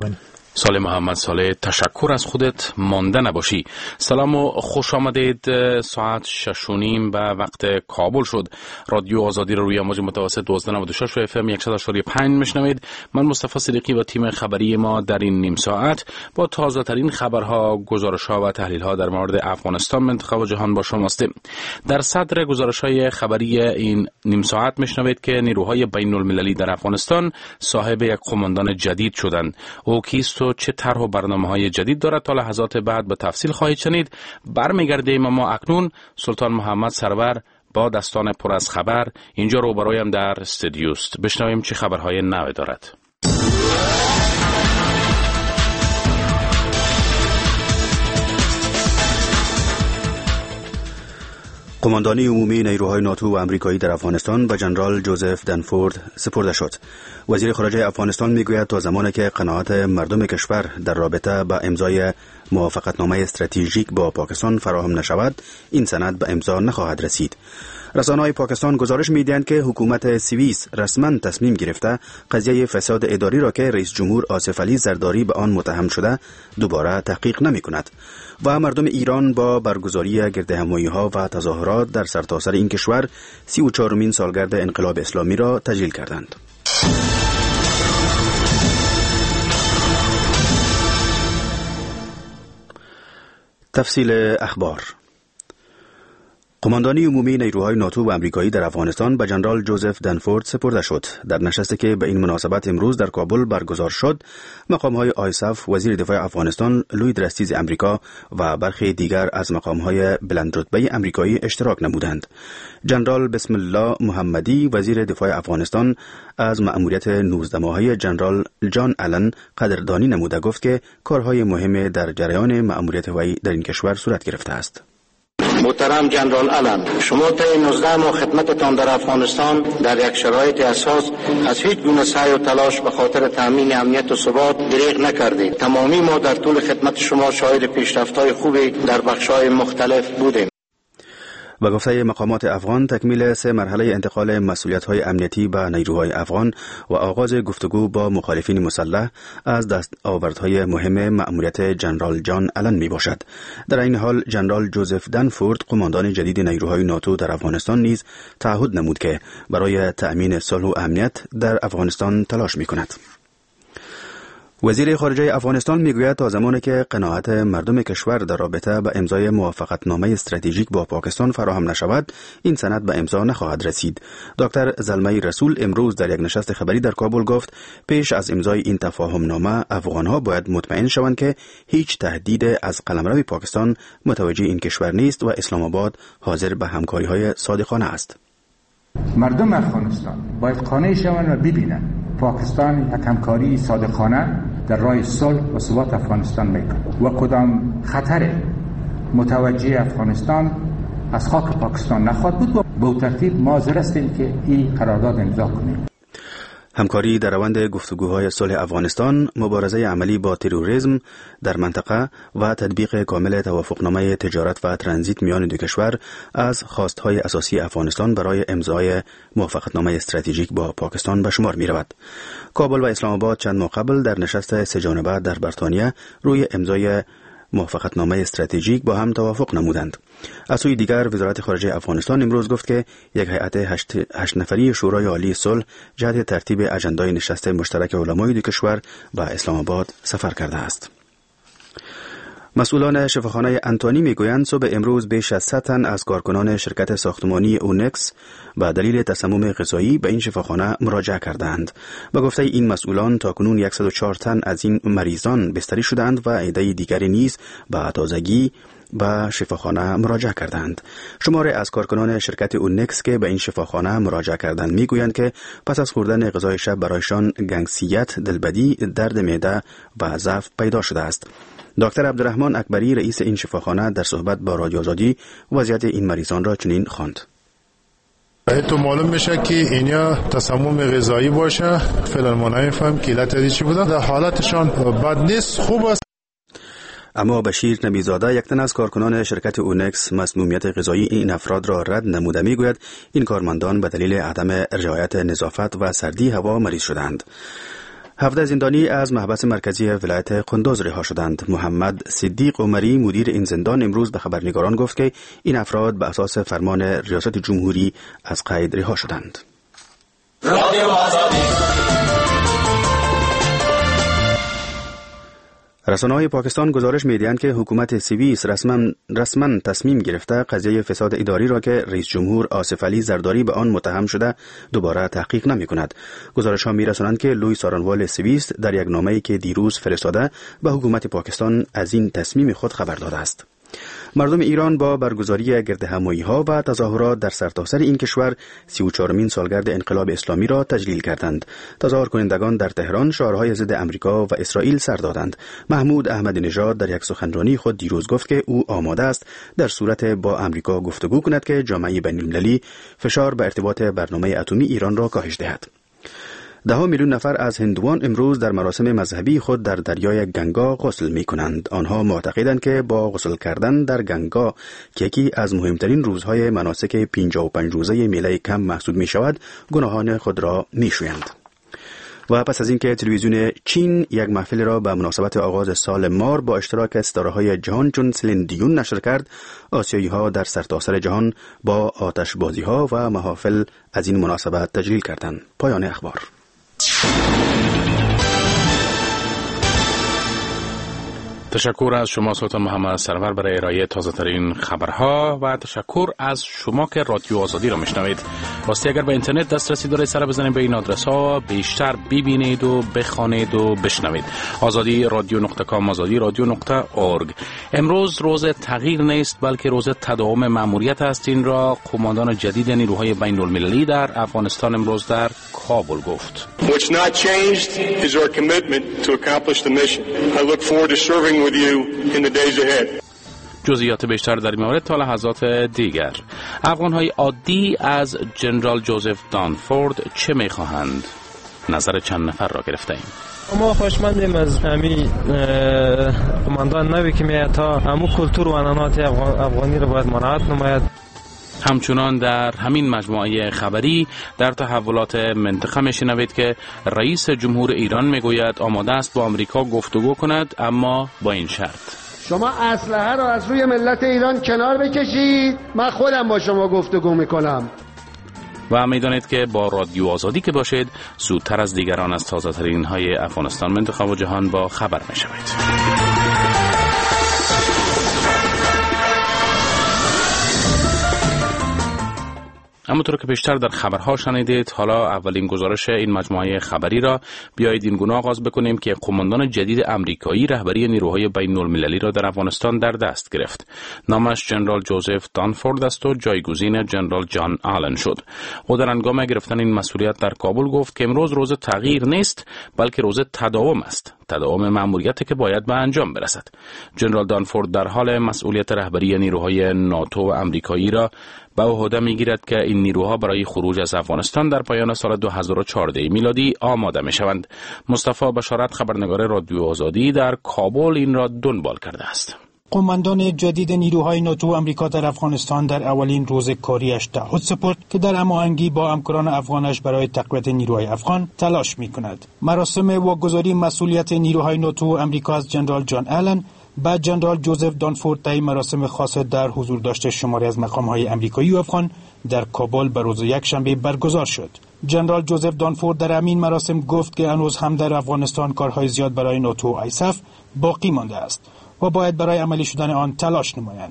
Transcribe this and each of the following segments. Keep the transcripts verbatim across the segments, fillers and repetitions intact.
سالم. سالم محمد صالح، تشکر از خودت، مانده نباشی. سلام و خوش آمدید. ساعت شش و نیم به وقت کابل شد. رادیو آزادی رو روی امواج متوسط دوازده و نود و شش و اف ام صد و پنج میشنوید. من مصطفی صدیقی و تیم خبری ما در این نیم ساعت با تازه ترین خبرها، گزارش‌ها و تحلیل‌ها در مورد افغانستان، منطقه و جهان با شما هستیم. در صدر گزارش‌های خبری این نیم ساعت میشنوید که نیروهای بین‌المللی در افغانستان صاحب یک قماندان جدید شدند. او کیست و چه طرح و برنامه‌های جدید دارد تا لحظات بعد به تفصیل خواهید شنید. برمیگردیم اما اکنون سلطان محمد سرور با دستان پر از خبر اینجا رو برایم در استودیو است. بشنویم چه خبرهای نو دارد. قماندانی عمومی نیروهای ناتو و امریکایی در افغانستان به جنرال جوزف دنفورد سپرده شد. وزیر خارجه افغانستان میگوید تا زمانی که قناعت مردم کشور در رابطه با امضای موافقتنامه استراتژیک با پاکستان فراهم نشود، این سند به امضا نخواهد رسید. رسانه‌های پاکستان گزارش می‌دهند که حکومت سوئیس رسما تصمیم گرفته قضیه فساد اداری را که رئیس جمهور آصف علی زرداری به آن متهم شده دوباره تحقیق نمی‌کند و مردم ایران با برگزاری گردهمایی‌ها و تظاهرات در سرتاسر این کشور سی و چهارمین سالگرد انقلاب اسلامی را تجلیل کردند. تفصیل اخبار. قماندانی عمومی نیروهای ناتو و امریکایی در افغانستان به جنرال جوزف دنفورد سپرده شد. در نشستی که به این مناسبت امروز در کابل برگزار شد، مقام‌های آیساف، وزیر دفاع افغانستان لوید رستیز امریکا و برخی دیگر از مقام‌های بلندرتبه امریکایی اشتراک نمودند. جنرال بسم الله محمدی، وزیر دفاع افغانستان، از مأموریت نوزده ماهه جنرال جان آلن قدردانی نموده گفت که کارهای مهم در جریان مأموریت وی در این کشور صورت گرفته است. محترم جنرال آلن، شما تا نوزده ماه خدمتتان در افغانستان در یک شرایط اساس از هیچ گونه سعی و تلاش به خاطر تامین امنیت و ثبات دریغ نکردید. تمامی ما در طول خدمت شما شاهد پیشرفت‌های خوبی در بخش‌های مختلف بودیم. و گفته مقامات افغان، تکمیل سه مرحله انتقال مسئولیت‌های امنیتی به نیروهای افغان و آغاز گفتگو با مخالفین مسلح از دستاوردهای مهم مأموریت جنرال جان آلن می باشد. در این حال جنرال جوزف دنفورد، قماندان جدید نیروهای ناتو در افغانستان، نیز تعهد نمود که برای تأمین صلح و امنیت در افغانستان تلاش می کند. وزیر خارجه افغانستان میگوید تا زمانی که قناعت مردم کشور در رابطه با امضای موافقتنامه استراتژیک با پاکستان فراهم نشود، این سند به امضا نخواهد رسید. دکتر زلمه رسول امروز در یک نشست خبری در کابل گفت پیش از امضای این تفاهم نامه افغانها باید مطمئن شوند که هیچ تهدید از قلمرو پاکستان متوجه این کشور نیست و اسلام آباد حاضر به همکاری‌های صادقانه است. مردم افغانستان باید قانع شوند و ببینند پاکستان یک همکاری صادقانه در راه صلح و ثبات افغانستان میکنه و کدام خطر متوجه افغانستان از خاک پاکستان نخواهد بود و به ترتیب ما حاضر هستیم که این قرارداد امضا کنیم. همکاری در روند گفتگوهای صلح افغانستان، مبارزه عملی با تروریسم در منطقه و تطبیق کامل توافقنامه تجارت و ترانزیت میان دو کشور از خواستهای اساسی افغانستان برای امضای موافقتنامه استراتژیک با پاکستان به شمار می رود. کابل و اسلام آباد چند ماه قبل در نشست سه جانبه در بریتانیا روی امضای موافقتنامه استراتژیک با هم توافق نمودند. از سوی دیگر وزارت خارجه افغانستان امروز گفت که یک هیئت هشت, هشت نفری شورای عالی صلح جهت ترتیب اجندای نشست مشترک علمای دو کشور به اسلام آباد سفر کرده است. مسئولان شفاخانه انتونی میگویند صبح امروز بیش از صد تن از کارکنان شرکت ساختمانی اونکس به دلیل تسمم غذایی به این شفاخانه مراجعه کردند. به گفته این مسئولان تاکنون صد و چهار تن از این مریضان بستری شدند و عده دیگری نیز به تازگی به شفاخانه مراجعه کردند. شماری از کارکنان شرکت اونکس که به این شفاخانه مراجعه کردند میگویند که پس از خوردن غذای شب برایشان گنگسیت، دلبدی، درد معده و ضعف پیدا شده است. دکتر عبدالرحمن اکبری رئیس این شفاخانه در صحبت با رادیو آزادی وضعیت این مریضان را چنین خواند: تو معلوم میشه که اینیا تسمم غذایی باشه، فعلا ما نمیفهم که علت چی بوده. در حالتشان بد نیست، خوب است. اما بشیر نبیزاده، یک تن از کارکنان شرکت اونکس، مسمومیت غذایی این افراد را رد نموده میگوید این کارمندان به دلیل عدم رعایت نظافت و سردی هوا مریض شدند. هفده زندانی از محبس مرکزی ولایت قندوز رها شدند. محمد صدیق عمری مدیر این زندان امروز به خبرنگاران گفت که این افراد به اساس فرمان ریاست جمهوری از قید رها شدند. رسانه‌های پاکستان گزارش می‌دهند که حکومت سوئیس رسما رسما تصمیم گرفته قضیه فساد اداری را که رئیس جمهور آصف علی زرداری به آن متهم شده دوباره تحقیق نمی‌کند. گزارش‌ها می‌رسانند که لوی سارنوال سوئیس در یک نامه‌ای که دیروز فرستاده به حکومت پاکستان از این تصمیم خود خبر داده است. مردم ایران با برگزاری گردهمایی‌ها و تظاهرات در سرتاسر این کشور سی و چهارمین سالگرد انقلاب اسلامی را تجلیل کردند. تظاهر کنندگان در تهران شعارهای ضد امریکا و اسرائیل سر دادند. محمود احمدی نژاد در یک سخنرانی خود دیروز گفت که او آماده است در صورت با امریکا گفتگو کند که جامعه بین‌المللی فشار به ارتباط برنامه اتمی ایران را کاهش دهد. ده میلیون نفر از هندوان امروز در مراسم مذهبی خود در دریای گنگا غسل می کنند. آنها معتقدند که با غسل کردن در گنگا که یکی از مهمترین روزهای مناسک پنجاه و پنج روزه میله کم محسوب می شود، گناهان خود را می شویند. و پس از اینکه تلویزیون چین یک محفل را به مناسبت آغاز سال مار با اشتراک ستاره‌های جهان چون سلین دیون نشر کرد، آسیایی‌ها در سرتاسر جهان با آتشبازی‌ها و محافل از این مناسبت تجلیل کردند. پایان اخبار. تشکر از شما سلطان محمد سرور برای ارائه تازه ترین خبرها و تشکر از شما که رادیو آزادی را میشنوید. واسه اگر به اینترنت دسترسی دارید سر بزنید به این آدرس ها، بیشتر ببینید و بخوانید و بشنوید. آزادی رادیو نقطه کام، آزادی رادیو نقطه اورگ. امروز روز تغییر نیست بلکه روز تداوم مأموریت است. این را قماندان جدید نیروهای بین المللی در افغانستان امروز در کابل گفت. What's not changed is our commitment to accomplish the mission. I look forward to serving with you in the days ahead. جزئیات بیشتر در این مورد تا لحظات دیگر. افغان‌های عادی از جنرال جوزف دانفورد چه می‌خواهند؟ نظر چند نفر را گرفته‌ایم. ما خوشمندیم از همین قماندان نوی که میاد تا همون کلتور و عنعنات افغانی را باید مراعات نماید. همچنان در همین مجموعه خبری در تحولات منطقه میشنوید که رئیس جمهور ایران میگوید آماده است با آمریکا گفتگو کند، اما با این شرط: شما اسلحه را از روی ملت ایران کنار بکشید، من خودم با شما گفتگو میکنم. و میدانید که با رادیو آزادی که باشید زودتر از دیگران از تازه ترین های افغانستان، منطقه و جهان با خبر میشوید. همونطور که پیشتر در خبرها شنیدید، حالا اولین گزارش این مجموعه خبری را بیایید این گونه آغاز بکنیم که قماندان جدید امریکایی رهبری نیروهای بین المللی را در افغانستان در دست گرفت. نامش جنرال جوزف دانفورد است و جایگزین جنرال جان آلن شد. او در هنگام گرفتن این مسئولیت در کابل گفت که امروز روز تغییر نیست بلکه روز تداوم است. تداوم مأموریتی که باید به انجام برسد. جنرال دانفورد در حال مسئولیت رهبری نیروهای ناتو و امریکایی را به عهده میگیرد که این نیروها برای خروج از افغانستان در پایان سال دو هزار و چهارده میلادی آماده میشوند. مصطفی بشارت خبرنگار رادیو آزادی در کابل این را دنبال کرده است. قماندان جدید نیروهای ناتو آمریکا در افغانستان در اولین روز کاریش تعهد سپرد که در هماهنگی با همکاران افغانش برای تقویت نیروهای افغان تلاش می‌کند. مراسم واگذاری مسئولیت نیروهای ناتو آمریکا از جنرال جان آلن به جنرال جوزف دانفورد طی مراسم خاص در حضور داشته شماری از مقام‌های آمریکایی و افغان در کابل به روز یکشنبه برگزار شد. جنرال جوزف دانفورد در همین مراسم گفت که هنوز هم در افغانستان کارهای زیاد برای ناتو و آیساف باقی مانده است و باید برای عملی شدن آن تلاش نمایند.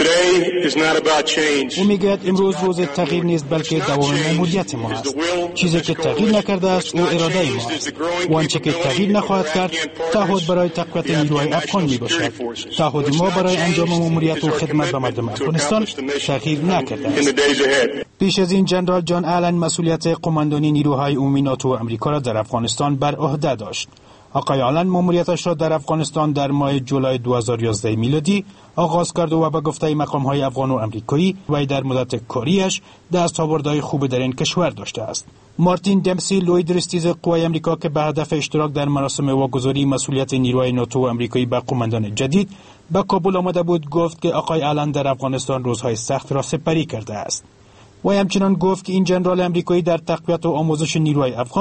او میگوید امروز روز تغییر نیست بلکه دوام مأموریت ما است. چیزی که تغییر نکرده است او اراده ما است و آنچه که تغییر نخواهد کرد تعهد برای تقویت نیروهای افغان می باشد. تعهد ما برای انجام مأموریت و خدمت به مردم افغانستان تغییر نکرده است. پیش از این جنرال جان آلن مسئولیت قماندانی نیروهای عمومی ناتو آمریکا را در افغانستان بر عهده داشت. آقای آلن مأموریتش را در افغانستان در ماه جولای دو هزار و یازده میلادی آغاز کرد و به گفته مقام‌های افغان و آمریکایی وی در مدت کاریش دستاوردهای خوب در این کشور داشته است. مارتین دمسی لوی درستیز قوای آمریکا که به هدف اشتراک در مراسم واگذاری مسئولیت نیروهای ناتو آمریکایی به قماندان جدید به کابل آمده بود گفت که آقای آلن در افغانستان روزهای سخت را سپری کرده است. وی همچنان گفت که این جنرال آمریکایی در تقویت و آموزش نیروهای افغان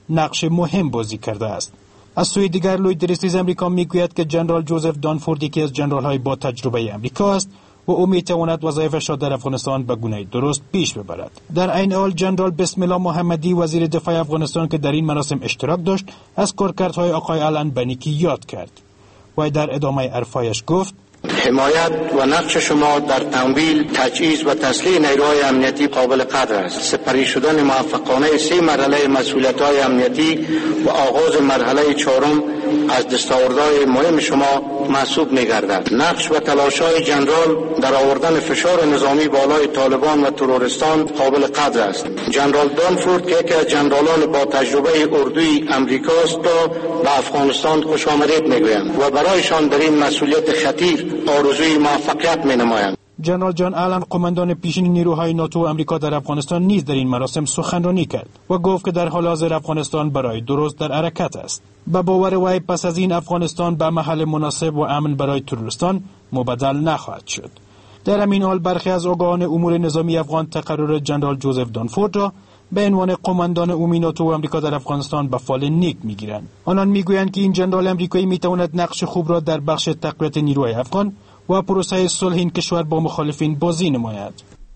نقش مهم بازی کرده است. از سوی دیگر لوید درستیز امریکا میگوید که جنرال جوزف دانفورد یکی از جنرال‌های با تجربه امریکا است و او میتواند وظایفش را در افغانستان به گونه درست پیش ببرد. در عین حال جنرال بسم الله محمدی وزیر دفاع افغانستان که در این مراسم اشتراک داشت از کارکردهای آقای آلن بنیکی یاد کرد و در ادامه حرفایش گفت: حمایت و نقش شما در تمویل، تجهیز و تسلیح نیروهای امنیتی قابل قدر است. سپری شدن موفقانه سه مرحله مسئولیت‌های امنیتی و آغاز مرحله چهارم از دستاوردهای مهم شما محسوب می‌گردد. نقش و تلاش‌های جنرال در آوردن فشار نظامی بالای طالبان و ترورستان قابل قدر است. جنرال دانفورد که یکی از جنرالان با تجربه اردوی امریکاست را به افغانستان خوش آمدید می‌گویم و برایشان در این مسئولیت خطیر آرزوی موفقیت می‌نمایند. جنرال جان آلن قماندان پیشین نیروهای ناتو و امریکا در افغانستان نیز در این مراسم سخنرانی کرد و گفت که در حال حاضر افغانستان برای درست در حرکت است. به باور وی پس از این افغانستان به محل مناسب و امن برای ترورستان مبدل نخواهد شد. در همین حال برخی از آگاهان امور نظامی افغان تقرر جنرال جوزف دانفورد را به عنوان قماندان عمومی ناتو و امریکا در افغانستان به فال نیک میگیرند. آنان میگویند که این جنرال امریکایی میتواند نقش خوب را در بخش تقویت نیروهای افغان و پروسه صلح این کشور با مخالفین بازی نماید.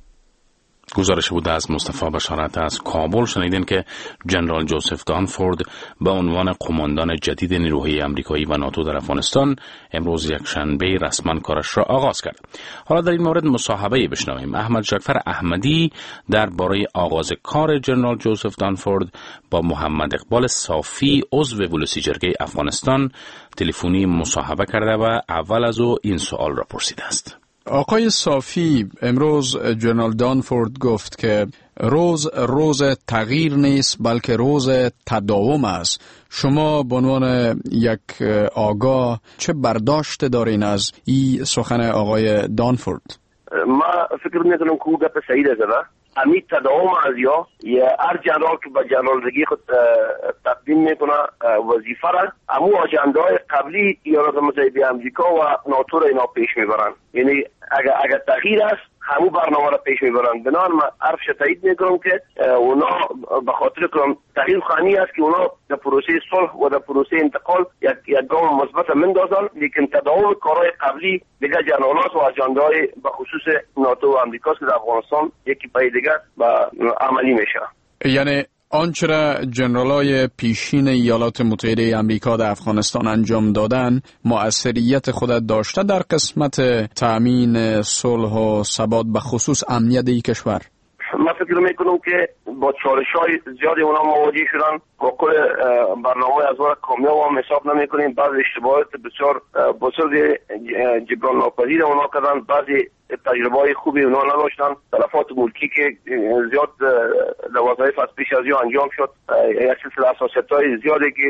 گزارش بود از مصطفی بشارت از کابل. شنیدین که جنرال جوزف دانفورد به عنوان قماندان جدید نیروهای امریکایی و ناتو در افغانستان امروز یک شنبه رسما کارش را آغاز کرد. حالا در این مورد مصاحبه بشنویم. احمد جعفر احمدی درباره آغاز کار جنرال جوزف دانفورد با محمد اقبال صافی عضو ولسی جرگه افغانستان تلفنی مصاحبه کرده و اول از او این سوال را پرسیده است. آقای صافی، امروز جنرال دانفورد گفت که روز روز تغییر نیست بلکه روز تداوم است. شما به عنوان یک آگاه چه برداشت دارین از این سخن آقای دانفورد؟ ما فکر میکنم که او گپ صحیح ده. همین تداوم از یا یا هر جنرال که به جنرالگی خود تقدیم میکنه وظیفه را همون اجنده‌های قبلی ایالات متحده آمریکا و ناتو را اینا پیش میبرن. یعنی اگر اگر تغییر است همون برنامه را پیش میبرن. بنابراین من عرفش تایید میکنم که اونا به خاطر کنم تغییر خانی است که اونا در پروسه صلح و در پروسه انتقال یک یک گام مثبت مندازن، لیکن تداوم کارهای قبلی دیگه جنرالات و اجنده‌های به خصوص ناتو و آمریکا که در افغانستان یکی پای دیگه به عملی میشه. یعنی آنچه را جنرالای پیشین ایالات متحده آمریکا در افغانستان انجام دادن مؤثریت خود داشته در قسمت تأمین صلح و ثبات به خصوص امنیت این کشور؟ من فکر میکنم که با چالش‌های زیادی اونا مواجه شدن. با کل برنامه از وقت کامیاب هم حساب نمیکنیم. بعضی اشتباهات بسیار بزرگ جبران ناپذیر اونا کردن. بعضی تجربه‌های خوبی اونا نداشتن. تلفات ملکی که زیاد در وظایف از پیش از یا انجام شد. یک سلسله اساسیت‌های زیادی که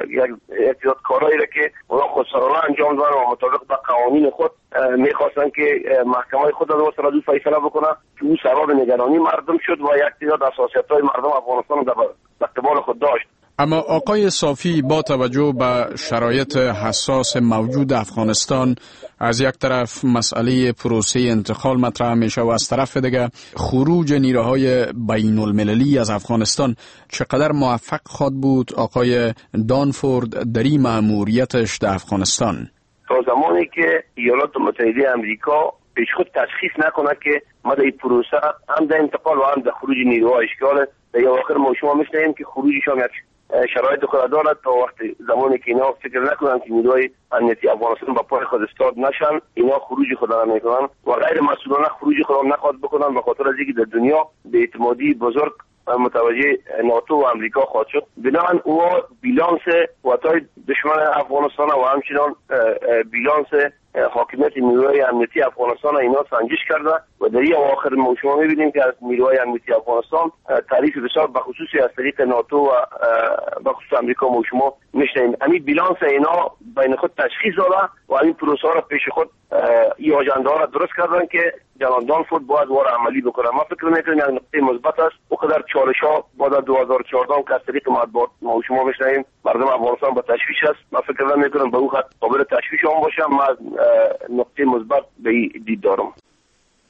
یک زیاد کارهایی را که اونا خودسرانه انجام دادن و مطابق با قوانین خود میخواستن که محکمه خود از واسه ردو فیصله بکنه که او سبب نگرانی مردم شد و یک تعداد اساسیت‌های مردم افغانستان در اقتبال خود داشت. اما آقای صافی، با توجه به شرایط حساس موجود افغانستان، از یک طرف مسئله پروسه انتقال مطرح میشه و از طرف دیگه خروج نیروهای بین المللی از افغانستان، چقدر موفق خواهد بود آقای دانفورد در این مأموریتش در افغانستان؟ تا زمانی که ایالات متحده آمریکا پیش خود تشخیص نکنه که ما در این پروسه هم در انتقال و هم در خروج نیروها اشکاله، در آخر ما شما میشنیم که خروجشان یک شرایط خود دارد. تا وقتی زمانی که اینا فکر نکنن که نیروهای امنیتی افغانستان با پای خود استاد نشن، اینا خروج خود را نمیکنن و غیر مسئولانه خروج خود را نخواد بکنن، به خاطر از اینکه در دنیا به اعتمادی بزرگ متوجه ناتو و امریکا خواهد شد. بنابراین او بیلانس وقتای دشمن افغانستان و همچنان بیلانس حاکمیت نیروهای امنیتی افغانستان اینا سنجش کرده و در این اواخر ما شما می‌بینیم که از نیروهای امنیتی افغانستان تعریف بسیار به خصوصی از طریق ناتو و به خصوص امریکا ما شما می‌شنیم. همین بیلانس اینا بین خود تشخیص داده و این پروسه را پیش خود این آژاندا را درست کردن که جنرال دانفورد باید وارد عملی بکنه. ما فکر می‌کنیم یک نقطه مثبت است. او قدر چالش‌ها بعد دو هزار و چهارده که از طریق مطبوعات ما شما می‌شنیم مردم افغانستان با تشویش است. ما فکر نمی‌کنم به او خط قابل تشویش هم باشه. ما نقطه مثبت به این دید دارم.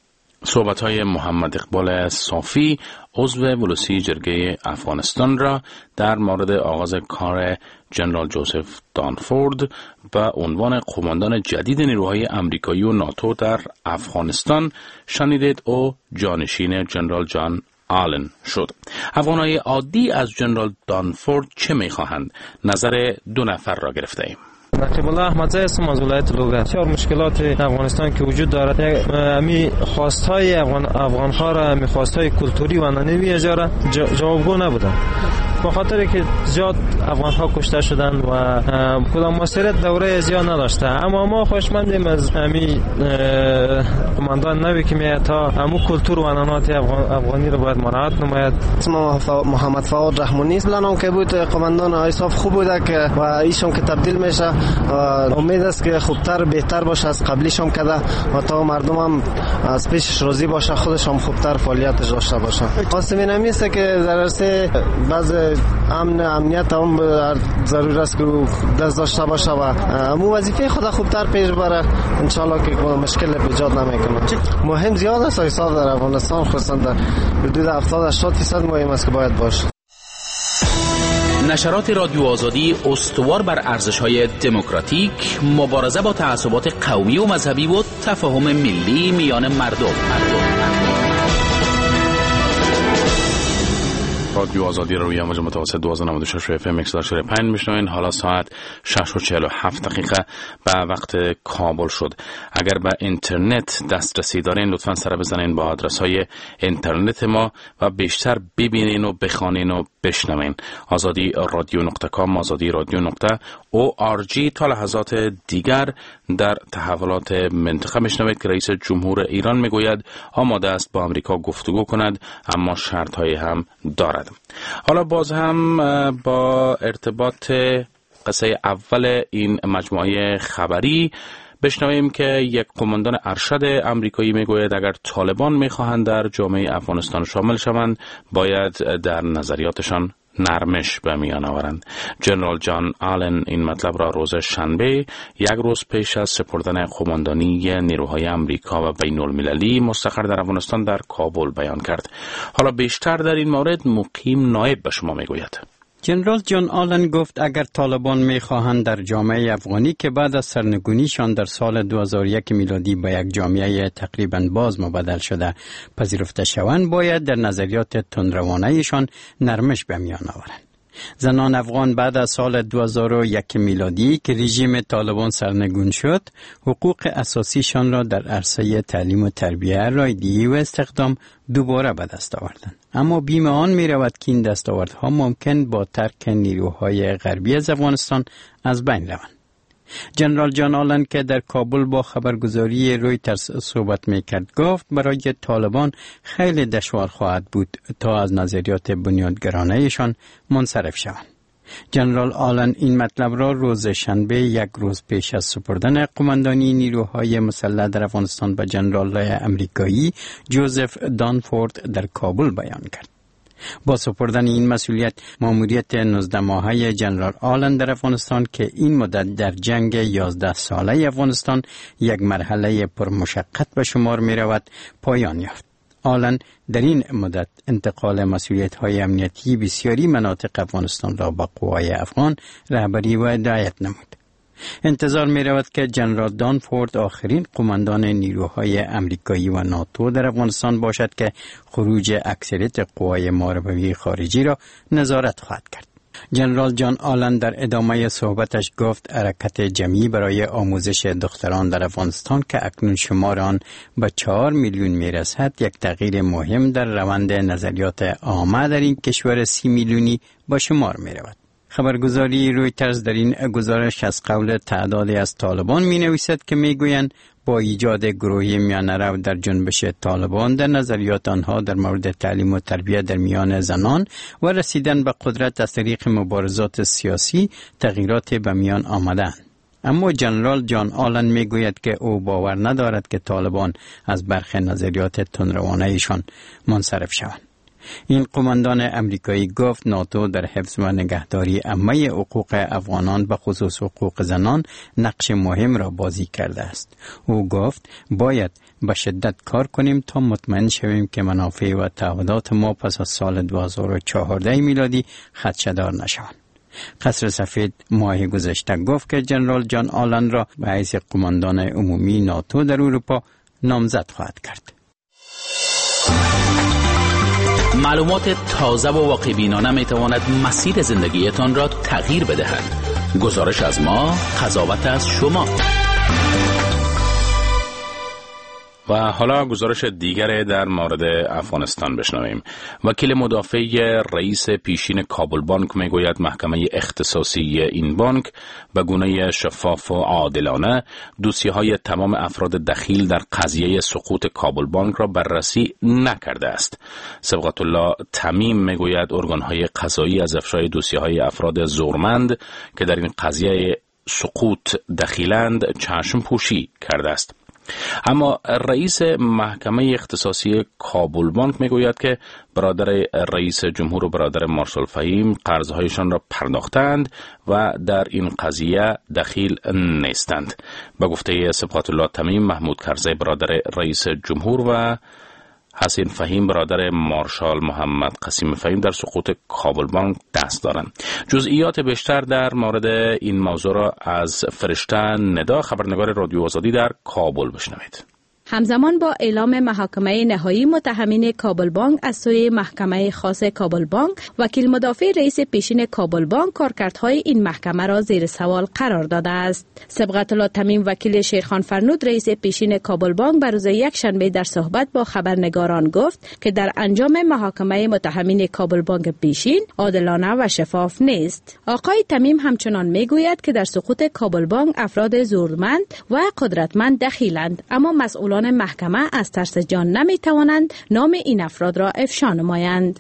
صحبت‌های محمد اقبال صافی عضو ولوسی جرگه افغانستان را در مورد آغاز کار جنرال جوزف دانفورد به عنوان قماندان جدید نیروهای امریکایی و ناتو در افغانستان شنیدید. او جانشین جنرال جان آلن شد. افغانهای عادی از جنرال دانفورد چه می‌خواهند؟ نظر دو نفر را گرفته ایم. نقیب الله احمدزی هستم از ولایت لوگر. بسیار مشکلات افغانستان که وجود دارد، امی خواستهای افغان افغان‌ها را، امی خواستهای کلتوری و ننوی اجاره جوابگو نبودند، به خاطر که زیاد افغان‌ها کشته شدند و کدام مسئولیت دوره زیاد نداشته. اما ما خوشمندیم از امی قماندان نوی که میاد تا امو کلتور و عنعنات افغان افغانی را باید مراعات نماید. اسم محمد فواد رحمانی لانم که بود قماندان ایساف خوب بوده که و ایشون که تبدیل میشه، امید است که خوبتر بهتر باشه از قبلیشون کده و تا مردم هم از پیشش راضی باشه، خودش هم خوبتر فعالیتش داشته باشه. قاسم اینمی است که درسته بعض امن امنیت هم ضرور است که دست داشته باشه و امو وظیفه خود خوبتر پیش بره، ان شاء الله که مشکل ایجاد نمیکنه. مهم زیاد است حساب در افغانستان، خصوصا در حدود هفتاد هشتاد درصد مهم است که باید باشه. نشرات رادیو آزادی استوار بر ارزش‌های دموکراتیک، مبارزه با تعصبات قومی و مذهبی و تفاهم ملی میان مردم. مردم. رادیو آزادی رو روی امواج متوسط دوازده و نود و شش اف ام یک و پنج میشنوین. حالا ساعت شش و چهل و هفت دقیقه به وقت کابل شد. اگر به اینترنت دسترسی دارین لطفاً سر بزنین با آدرس های اینترنت ما و بیشتر ببینین و بخوانین و بشنوین. آزادی رادیو نقطه کام، آزادی رادیو نقطه او آر جی. تا لحظات دیگر در تحولات منطقه میشنوید که رئیس جمهور ایران میگوید آماده است با امریکا گفتگو کند اما شرط های هم دارد. حالا باز هم با ارتباط قصه اول این مجموعه خبری بشنویم که یک قماندان ارشد امریکایی میگوید اگر طالبان میخواهند در جامعه افغانستان شامل شوند باید در نظریاتشان نرمش به میان آورند. جنرال جان آلن این مطلب را روز شنبه یک روز پیش از سپردن قماندانی نیروهای امریکا و بین المللی مستقر در افغانستان در کابل بیان کرد. حالا بیشتر در این مورد مقیم نایب به شما میگوید. جنرال جان آلن گفت اگر طالبان میخواهند در جامعه افغانی که بعد از سرنگونیشان در سال دو هزار و یک میلادی به یک جامعه تقریبا باز مبدل شده پذیرفته شوند باید در نظریات تندروانه‌شان نرمش به میان آورند. زنان افغان بعد از سال دو هزار و یک میلادی که رژیم طالبان سرنگون شد حقوق اساسیشان را در عرصه تعلیم و تربیت، رایدهی و استخدام دوباره به دست آوردند. اما بیم آن می رود که این دستاوردها ممکن با ترک نیروهای غربی از افغانستان از بین روند. جنرال جان آلن که در کابل با خبرگزاری رویترز صحبت میکرد گفت برای طالبان خیلی دشوار خواهد بود تا از نظریات بنیادگرانه‌شان منصرف شوند. جنرال آلن این مطلب را روز شنبه یک روز پیش از سپردن قماندانی نیروهای مسلح در افغانستان به جنرال امریکایی جوزف دانفورد در کابل بیان کرد. با سپردن این مسئولیت ماموریت نوزده ماهه جنرال آلن در افغانستان که این مدت در جنگ یازده ساله افغانستان یک مرحله پرمشقت به شمار می رود پایان یافت. آلن در این مدت انتقال مسئولیت‌های امنیتی بسیاری مناطق افغانستان را به قوای افغان رهبری و هدایت نمود. انتظار می رود که جنرال دانفورد آخرین قماندان نیروهای امریکایی و ناتو در افغانستان باشد که خروج اکثریت قوای محاربه خارجی را نظارت خواهد کرد. جنرال جان آلن در ادامه صحبتش گفت حرکت جمعی برای آموزش دختران در افغانستان که اکنون شمار آن به چهار میلیون می رسد یک تغییر مهم در روند نظریات عامه در این کشور سی میلیونی با شمار می رود. خبرگزاری رویترز در این گزارش از قول تعدادی از طالبان می نویسد که می گویند با ایجاد گروهی میانه رو در جنبش طالبان در نظریات آنها در مورد تعلیم و تربیت در میان زنان و رسیدن به قدرت از طریق مبارزات سیاسی تغییرات به میان آمدند. اما جنرال جان آلن می گوید که او باور ندارد که طالبان از برخی نظریات تندروانه‌شان منصرف شوند. این قماندان امریکایی گفت ناتو در حفظ و نگهداری عامه حقوق افغانان به خصوص حقوق زنان نقش مهم را بازی کرده است. او گفت باید به شدت کار کنیم تا مطمئن شویم که منافع و تعهدات ما پس از سال دو هزار و چهارده میلادی خدشه‌دار نشوند. قصر سفید ماه گذشته گفت که جنرال جان آلن را به حیث قماندان عمومی ناتو در اروپا نامزد خواهد کرد. معلومات تازه و واقع‌بینانه می تواند مسیر زندگیتان را تغییر بدهد. گزارش از ما، قضاوت از شما. و حالا گزارش دیگر در مورد افغانستان بشنویم. وکیل مدافع رئیس پیشین کابل بانک میگوید محکمه اختصاصی این بانک به گونه شفاف و عادلانه دوسیه‌های تمام افراد دخیل در قضیه سقوط کابل بانک را بررسی نکرده است. صبغت الله تمیم میگوید ارگان‌های قضایی از افشای دوسیه‌های افراد زورمند که در این قضیه سقوط دخیلند چشم پوشی کرده است. اما رئیس محکمه اختصاصی کابل بانک میگوید که برادر رئیس جمهور و برادر مارشال فهیم قرضهایشان را پرداختند و در این قضیه دخیل نیستند. به گفته صبغت الله تمیم، محمود کرزی برادر رئیس جمهور و حسین فهیم برادر مارشال محمد قسیم فهیم در سقوط کابل بانک دست دارند. جزئیات بیشتر در مورد این موضوع را از فرشته ندا، خبرنگار رادیو آزادی در کابل بشنوید. همزمان با اعلام محاکمه نهایی متهمین کابل بانک از سوی محکمه خاص کابل بانک، وکیل مدافع رئیس پیشین کابل بانک کارکردهای این محکمه را زیر سوال قرار داده است. صبغت الله تمیم وکیل شیرخان فرنود رئیس پیشین کابل بانک بر روز یک شنبه در صحبت با خبرنگاران گفت که در انجام محاکمه متهمین کابل بانک پیشین عادلانه و شفاف نیست. آقای تمیم همچنان میگوید که در سقوط کابل بانک افراد زورمند و قدرتمند دخیلند، اما مسئولان محکمه از ترس جان نمی توانند نام این افراد را افشا نمایند.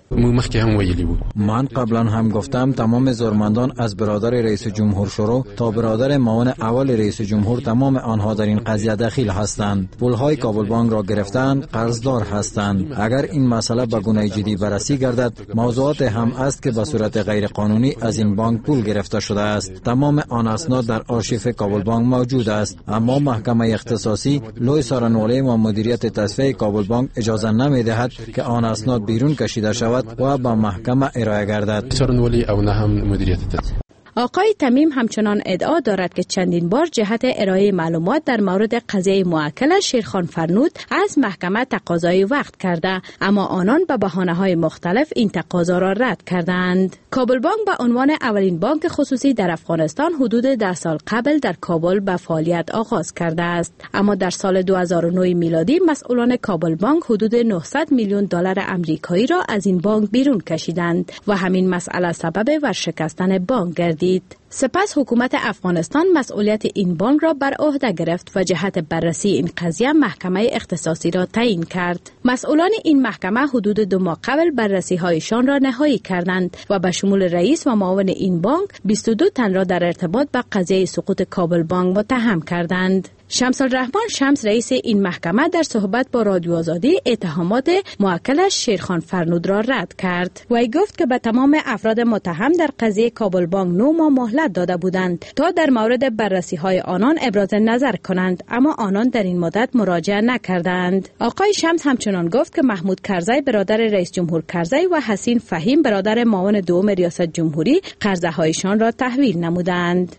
من قبلا هم گفتم تمام زورمندان از برادر رئیس جمهور شروع تا برادر معاون اول رئیس جمهور تمام آنها در این قضیه دخیل هستند. پولهای کابل بانک را گرفتند، قرضدار هستند. اگر این مسئله به گونه جدی بررسی گردد، موضوعات هم است که به صورت غیر قانونی از این بانک پول گرفته شده است. تمام آن اسناد در آرشیف کابل بانک موجود است، اما محکمه اختصاصی لوی سارنوالی و مدیریت تصفیه کابل بانک اجازه نمی دهد که آن اسناد بیرون کشیده شود و به محکمه ارائه گردد. سارنوالی او نه هم مدیریت تصفیه. آقای تمیم همچنان ادعا دارد که چندین بار جهت ارائه معلومات در مورد قضیه موکل شیرخان فرنود از محکمه تقاضای وقت کرده، اما آنان به بهانه‌های مختلف این تقاضا را رد کردند. کابل بانک به عنوان اولین بانک خصوصی در افغانستان حدود ده سال قبل در کابل به فعالیت آغاز کرده است، اما در سال دو هزار و نه میلادی مسئولان کابل بانک حدود نهصد میلیون دلار آمریکایی را از این بانک بیرون کشیدند و همین مسئله سبب ورشکستن بانک گردید. سپس حکومت افغانستان مسئولیت این بانک را بر عهده گرفت و جهت بررسی این قضیه محکمه اختصاصی را تعیین کرد. مسئولان این محکمه حدود دو ماه قبل بررسی هایشان را نهایی کردند و به شمول رئیس و معاون این بانک بیست و دو تن را در ارتباط با قضیه سقوط کابل بانک متهم کردند. شمس الرحمن شمس رئیس این محکمه در صحبت با رادیو آزادی اتهامات موکلش شیرخان فرنود را رد کرد. وی گفت که به تمام افراد متهم در قضیه کابل بانک نه ماه مهلت داده بودند تا در مورد بررسی های آنان ابراز نظر کنند، اما آنان در این مدت مراجعه نکردند. آقای شمس همچنان گفت که محمود کرزی برادر رئیس جمهور کرزی و حسین فهیم برادر معاون دوم ریاست جمهوری قرضه هایشان را تحویل نمودند.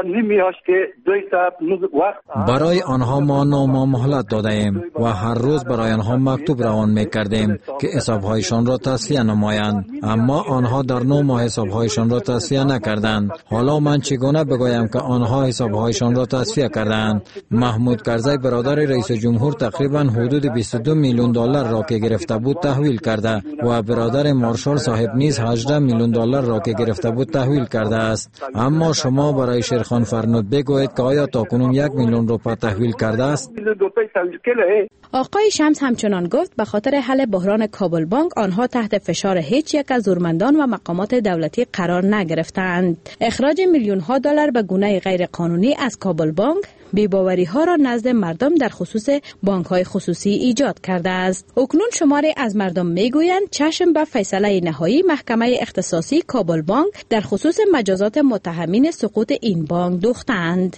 برای آنها ما نه ماه مهلت داده ایم و هر روز برای آنها مکتوب روان می کردیم که حسابهایشان را تصفیه نمایند، اما آنها در نه ماه حسابهایشان را تصفیه نکردند. حالا من چگونه بگویم که آنها حسابهایشان را تصفیه کردند؟ محمود کرزی برادر رئیس جمهور تقریبا حدود بیست و دو میلیون دلار را که گرفته بود تحویل کرده و برادر مارشال صاحب نیز هجده میلیون دلار را که گرفته بود تحویل کرده است. اما شما برای شیرخان فرنود بگویید که آیا تاکنون یک میلیون روپیه تحویل کرده است؟ آقای شمس همچنان گفت به خاطر حل بحران کابل بانک آنها تحت فشار هیچ یک از زورمندان و مقامات دولتی قرار نگرفتند. اخراج میلیون ها دلار به گونه غیر قانونی از کابل بانک بی‌باوری ها را نزد مردم در خصوص بانک های خصوصی ایجاد کرده است. اکنون شماری از مردم میگویند چشم به فیصله نهایی محکمه اختصاصی کابل بانک در خصوص مجازات متهمین سقوط این بانک دوختند.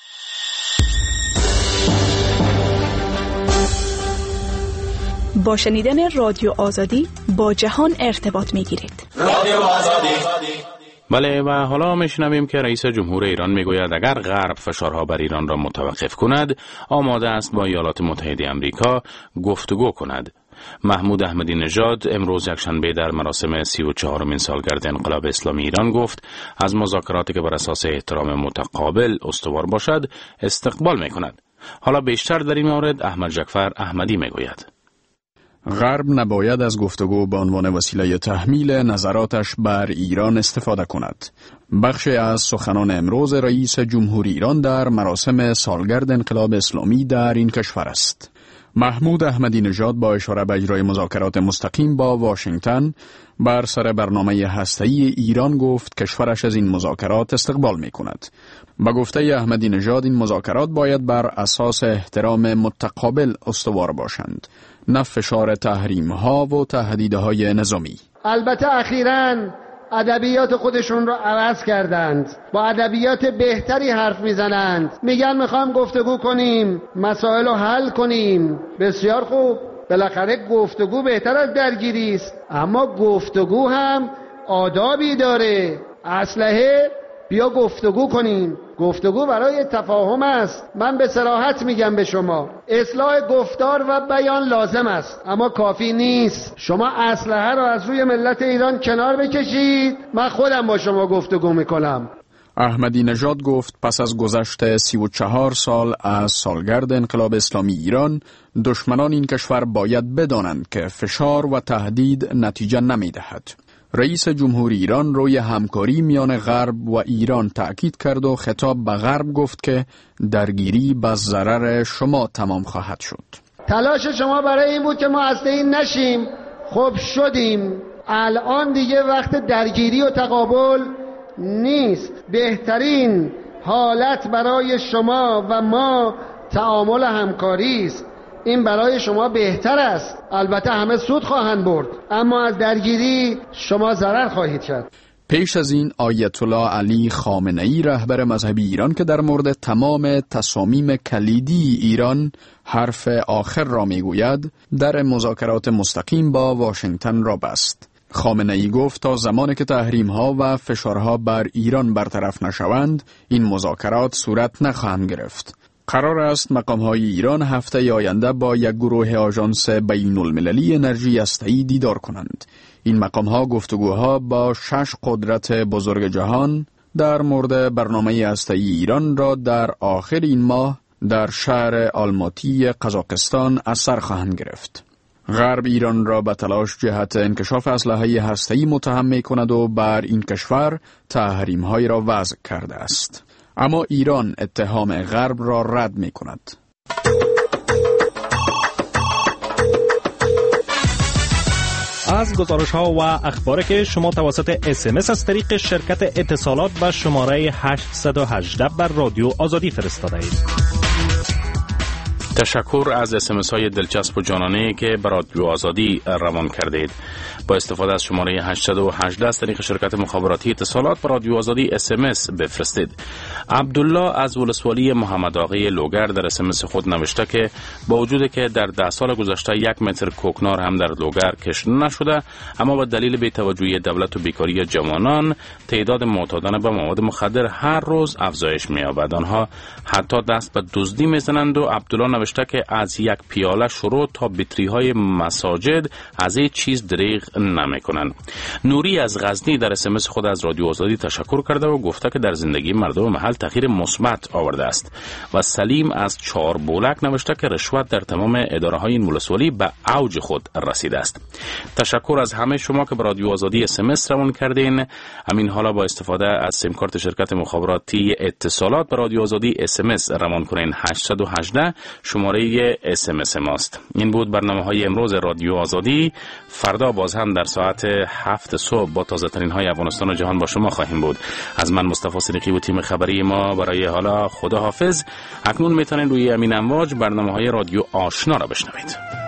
با شنیدن رادیو آزادی با جهان ارتباط میگیرید. رادیو آزادی. بله و حالا میشنویم که رئیس جمهور ایران میگوید اگر غرب فشارها بر ایران را متوقف کند آماده است با ایالات متحده آمریکا گفتگو کند. محمود احمدی نژاد امروز یکشنبه در مراسم سی و چهارمین سالگرد انقلاب اسلامی ایران گفت از مذاکراتی که بر اساس احترام متقابل استوار باشد استقبال میکند. حالا بیشتر در این مورد احمد جعفر احمدی میگوید. غرب نباید از گفتگو به عنوان وسیله تحمیل نظراتش بر ایران استفاده کند. بخشی از سخنان امروز رئیس جمهور ایران در مراسم سالگرد انقلاب اسلامی در این کشور است. محمود احمدی نژاد با اشاره به اجرای مذاکرات مستقیم با واشنگتن بر سر برنامه هسته‌ای ایران گفت کشورش از این مذاکرات استقبال می کند. با گفته احمدی نژاد این مذاکرات باید بر اساس احترام متقابل استوار باشند، نه فشار تحریم ها و تهدیدهای نظامی. البته اخیراً ادبیات خودشون رو عوض کردند، با ادبیات بهتری حرف میزنند، میگن میخوام گفتگو کنیم، مسائل رو حل کنیم. بسیار خوب، بالاخره گفتگو بهتر از درگیری است، اما گفتگو هم آدابی داره. اسلحه بیا گفتگو کنیم. گفتگو برای تفاهم است. من به صراحت میگم به شما اصلاح گفتار و بیان لازم است، اما کافی نیست. شما اسلحه را از روی ملت ایران کنار بکشید، من خودم با شما گفتگو میکنم. احمدی نژاد گفت پس از گذشت سی و چهار سال از سالگرد انقلاب اسلامی ایران دشمنان این کشور باید بدانند که فشار و تهدید نتیجه نمیدهد. رئیس جمهور ایران روی همکاری میان غرب و ایران تأکید کرد و خطاب به غرب گفت که درگیری به ضرر شما تمام خواهد شد. تلاش شما برای این بود که ما هسته‌ای نشیم، خب شدیم. الان دیگه وقت درگیری و تقابل نیست. بهترین حالت برای شما و ما تعامل همکاری است. این برای شما بهتر است. البته همه سود خواهند برد، اما از درگیری شما ضرر خواهید کرد. پیش از این آیت الله علی خامنه‌ای رهبر مذهبی ایران که در مورد تمام تصامیم کلیدی ایران حرف آخر را میگوید، در مذاکرات مستقیم با واشنگتن را بست. خامنه‌ای گفت تا زمانی که تحریم‌ها و فشارها بر ایران برطرف نشوند این مذاکرات صورت نخواهند گرفت. قرار است مقام‌های ایران هفته آینده با یک گروه آژانس بین‌المللی انرژی هسته‌ای دیدار کنند. این مقام‌ها گفتگوها با شش قدرت بزرگ جهان در مورد برنامه هسته‌ای ایران را در آخر این ماه در شهر آلماتی قزاقستان از سر خواهند گرفت. غرب ایران را به تلاش جهت انکشاف اسلحه هسته‌ای متهم می‌کند و بر این کشور تحریم‌های را وضع کرده است. اما ایران اتهام غرب را رد می کند. از گزارش ها و اخباری که شما توسط اس ام اس از طریق شرکت اتصالات به شماره هشت یک هشت بر رادیو آزادی فرستاده اید. تشکر از اس ام اس های دلچسب و جانانه که به رادیو آزادی روان کردید. با استفاده از شماره هشت یک هشت از طریق شرکت مخابراتی اتصالات به رادیو آزادی اس ام اس بفرستید. عبدالله از ولسوالی محمد آقای لوگر در اس ام اس خود نوشته که با وجود که در ده سال گذشته یک متر کوکنار هم در لوگر کشته نشده، اما با دلیل بی‌توجهی دولت و بیکاری جوانان تعداد معتادان به مواد مخدر هر روز افزایش می‌یابد. آنها حتی دست به دزدی می‌زنند و عبدالله نوشته که از یک پیاله شروع تا بطری های مساجد از این چیز دریغ نمی کنند. نوری از غزنی در اس ام اس خود از رادیو آزادی تشکر کرده و گفته که در زندگی مردم محل تغییر مثبت آورده است. و سلیم از چهار بولک نوشته که رشوت در تمام اداره های این ولسوالی به اوج خود رسیده است. تشکر از همه شما که به رادیو آزادی اس ام اس روان کردین. همین حالا با استفاده از سیم کارت شرکت مخابراتی اتصالات به رادیو آزادی اس ام اس روان کنین هشت یک هشت شماره اس ام اس ماست. این بود برنامه های امروز رادیو آزادی. فردا باز هم در ساعت هفت صبح با تازه ترین های افغانستان و جهان با شما خواهیم بود. از من مصطفی صدیقی و تیم خبری ما برای حالا خدا حافظ. اکنون میتونید روی امین امواج برنامه های رادیو آشنا را بشنوید.